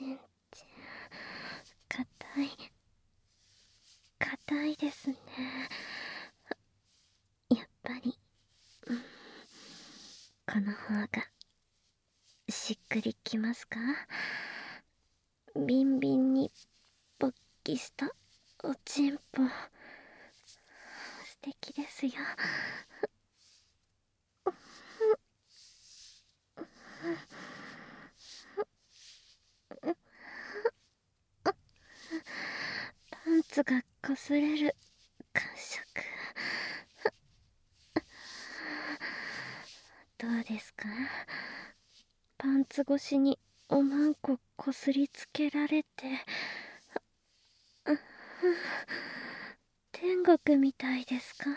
ちんちん、硬いですね。やっぱり、この方がしっくりきますか？ビンビンに勃起したおちんぽ、素敵ですよ。パンツが擦れる感触、どうですか？パンツ越しにおまんここすりつけられて、天国みたいですか？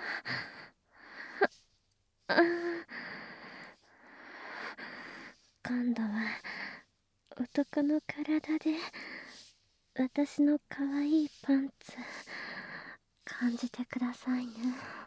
今度は男の体で私の可愛いパンツ感じてくださいね。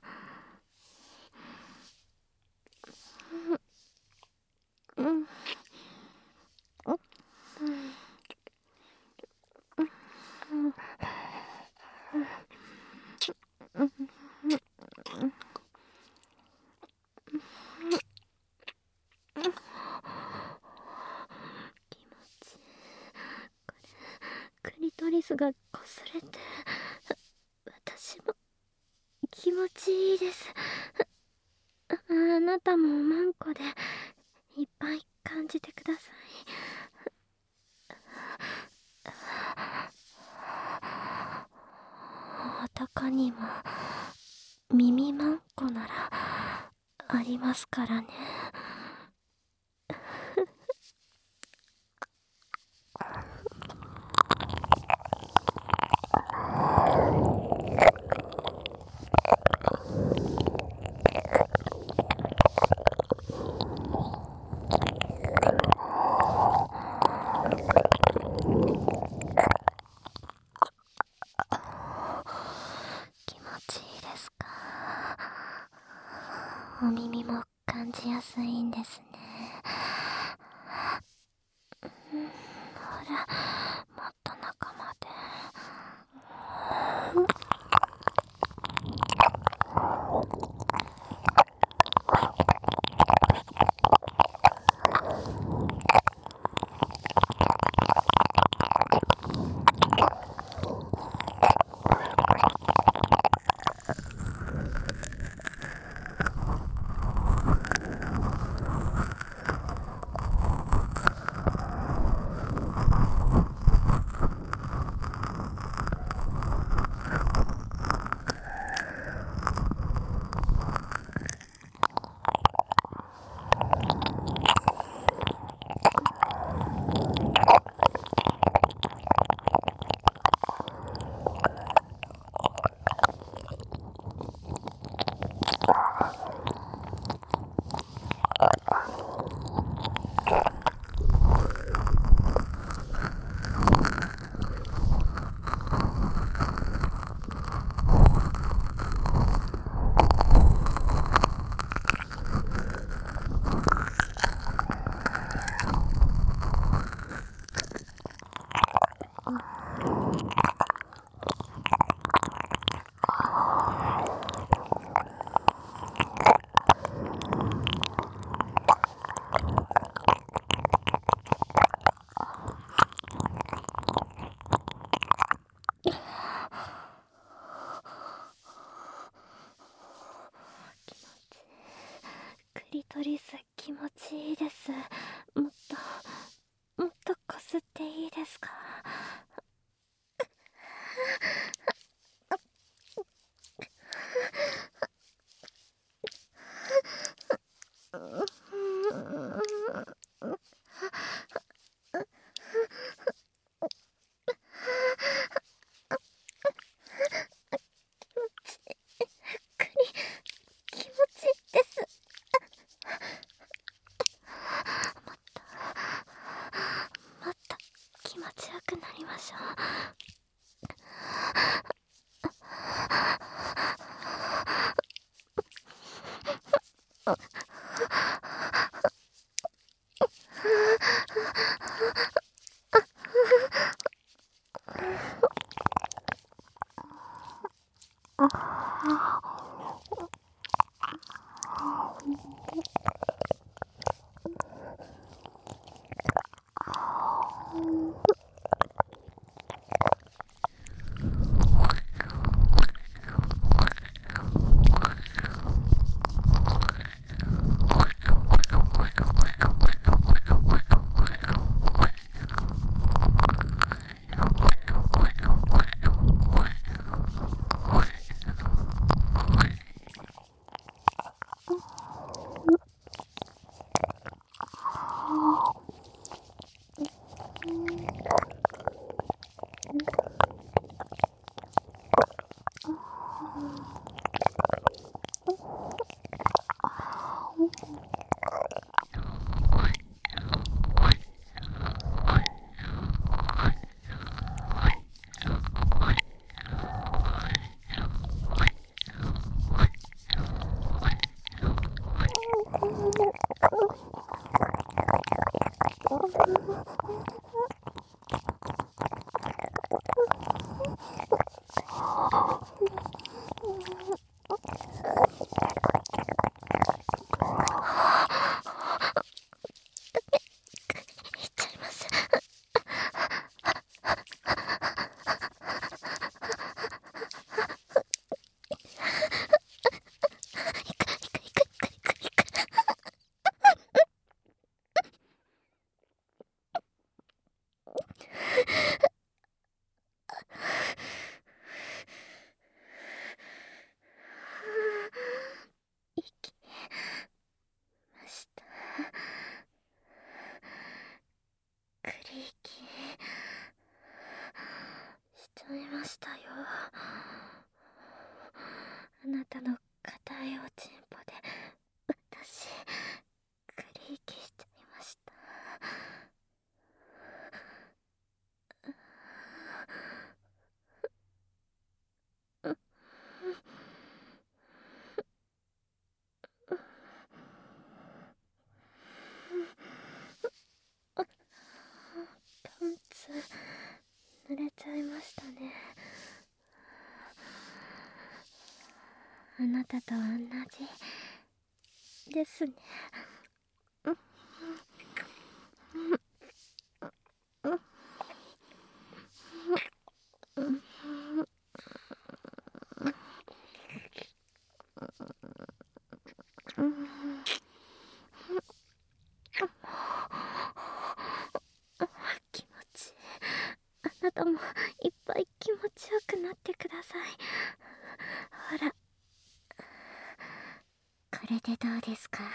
クリトリスがこすれて、私も気持ちいいです。あなたもおまんこでいっぱい感じてください。男にも耳まんこならありますからね。気持ちいいですか？お耳も感じやすいんですね。ほら、もっと中まで。クリトリス気持ちいいです。もっとこすっていいですか？気持ちいいです。もっと気持ちよくなりましょう。 クリーキーしちゃいましたよ。あなたの硬いおちんぽで私クリーキーしちゃいました。パンツ濡れちゃいましたね。あなたと同じですね。気持ちいい。あなたもいっぱい気持ちよくなってください。ほら、これでどうですか？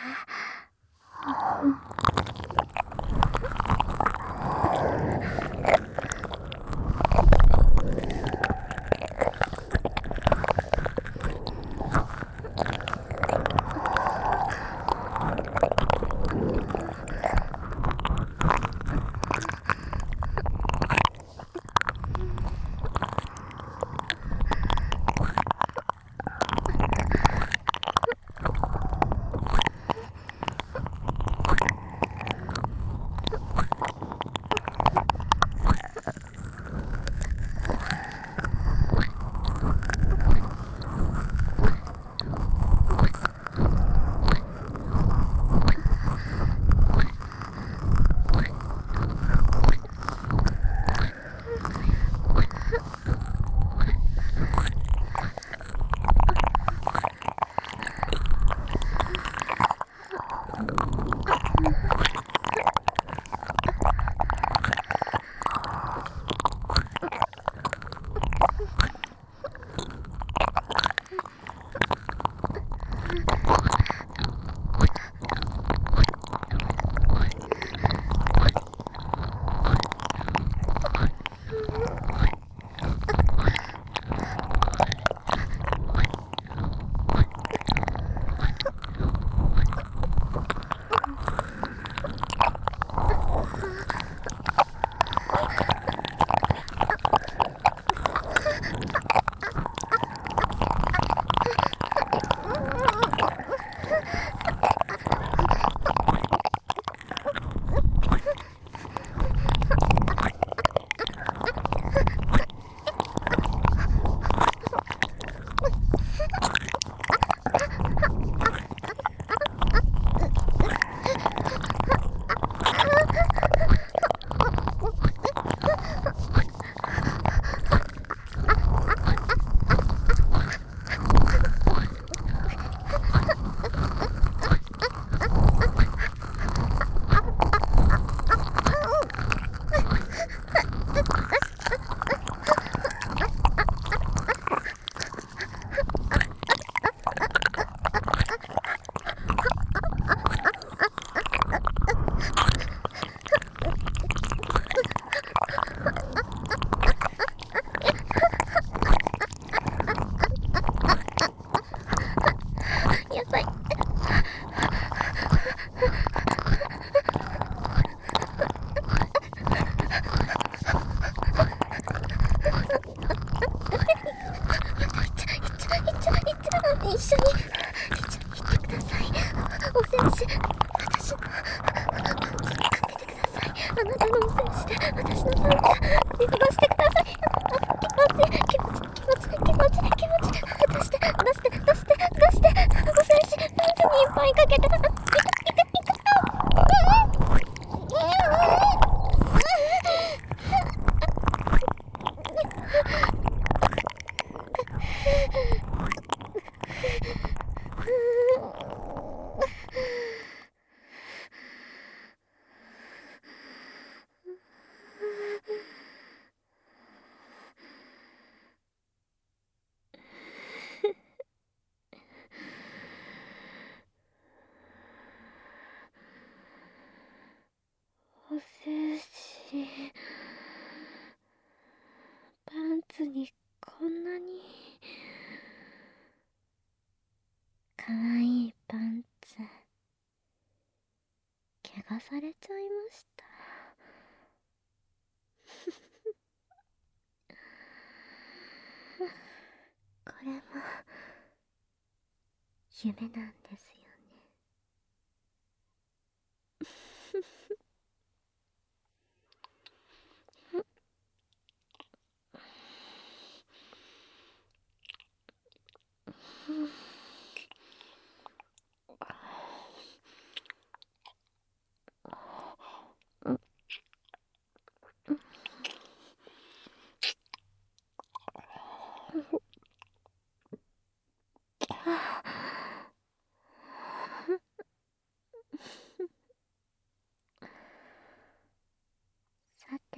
私のパンツ見逃してください。出しておさらしパンツにいっぱいかけておせしパンツにこんなにかわいいパンツ怪我されちゃいました。これも夢なんですよね。さて、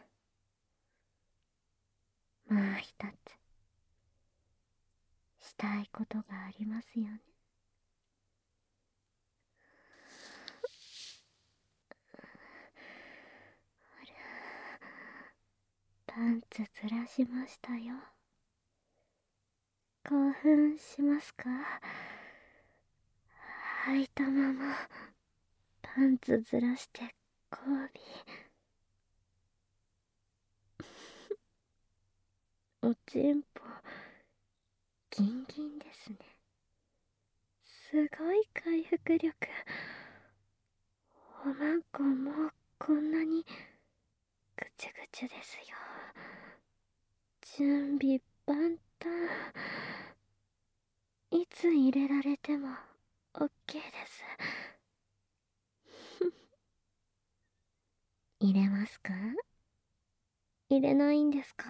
もう一つしたいことがありますよね。パンツずらしましたよ。興奮しますか？履いたままパンツずらして交尾おちんぽギンギンですね。すごい回復力。おまんこもうこんなにぐちゅぐちゅですよ。準備万端。いつ入れられても OK です。入れますか？入れないんですか？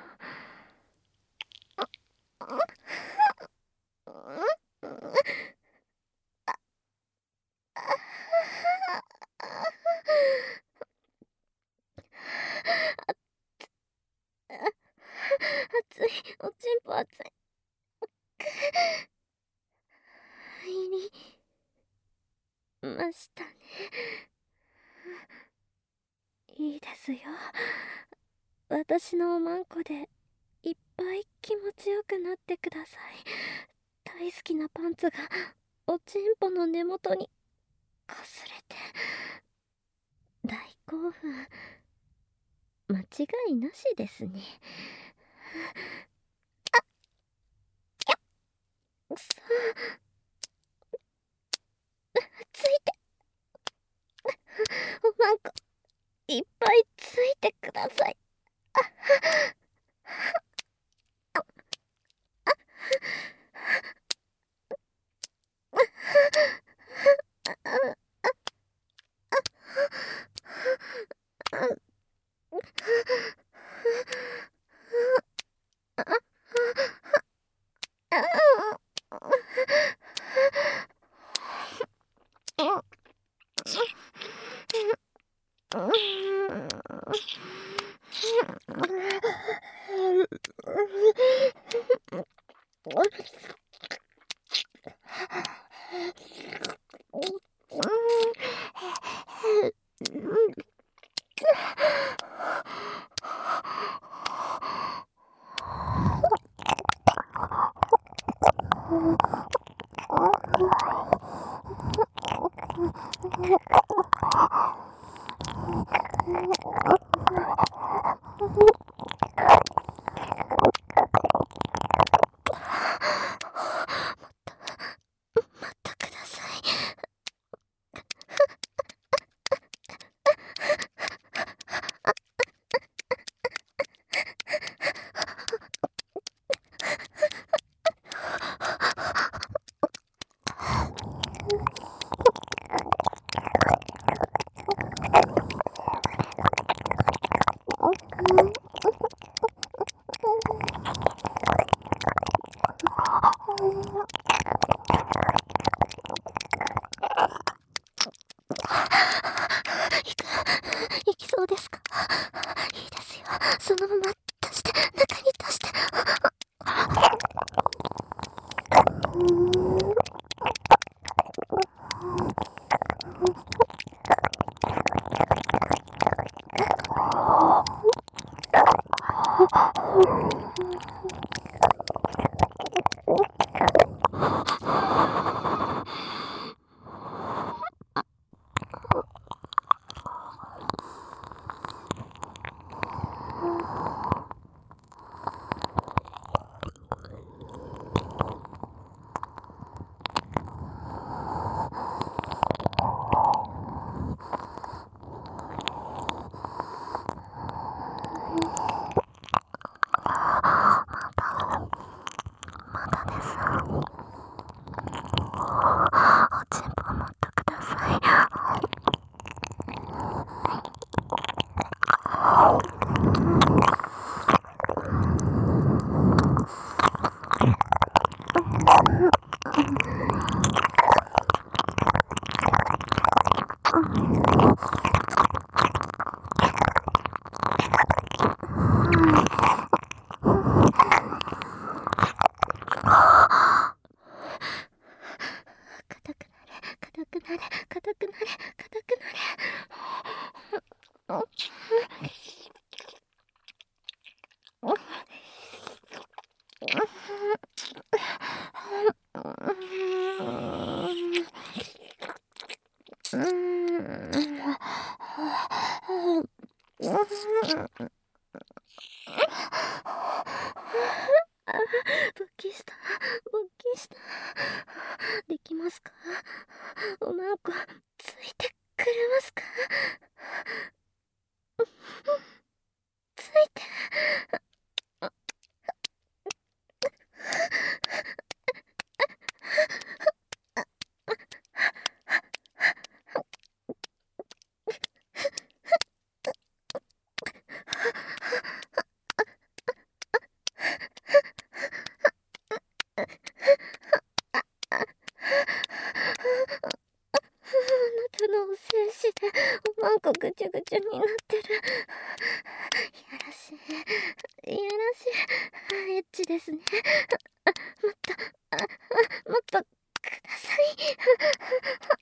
熱い、おちんぽ熱い。入りましたね。いいですよ。私のおまんこでいっぱい気持ちよくなってください。大好きなパンツがおちんぽの根元にこすれて大興奮。間違いなしですね。そうついておまんこいっぱいついてください。待ってください。 行きそうですか？いいですよ。そのまま足して、中に足して。まだです。おちんぽ持ってください。硬くなれ、硬くなれ、硬くなれ、硬くなれ。勃起した、勃起した。できますか？おまんこ、ついてくれますか？ついて。あなたのお精子でおまんこぐちゅぐちゅになってる。いやらしい、いやらしい。エッチですね。もっと、もっとください。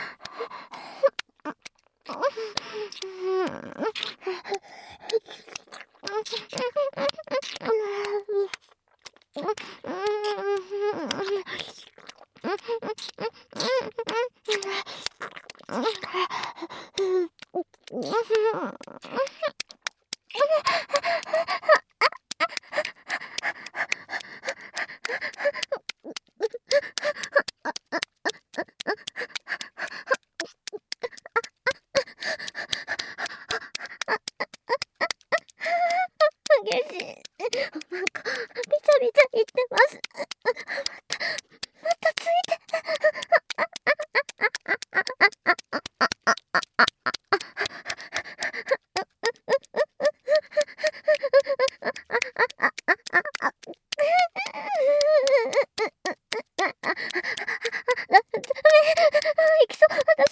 激しい。なんか、びちゃびちゃ言ってます。またついて。行きそう。私、行っちゃいます。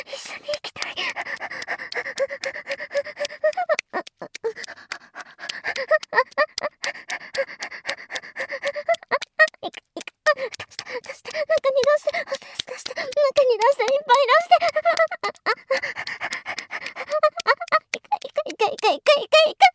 一緒に行きたい。出して、中に出して、お精子出して、中に出して、いっぱい出して。いかいかいかいかいかいか。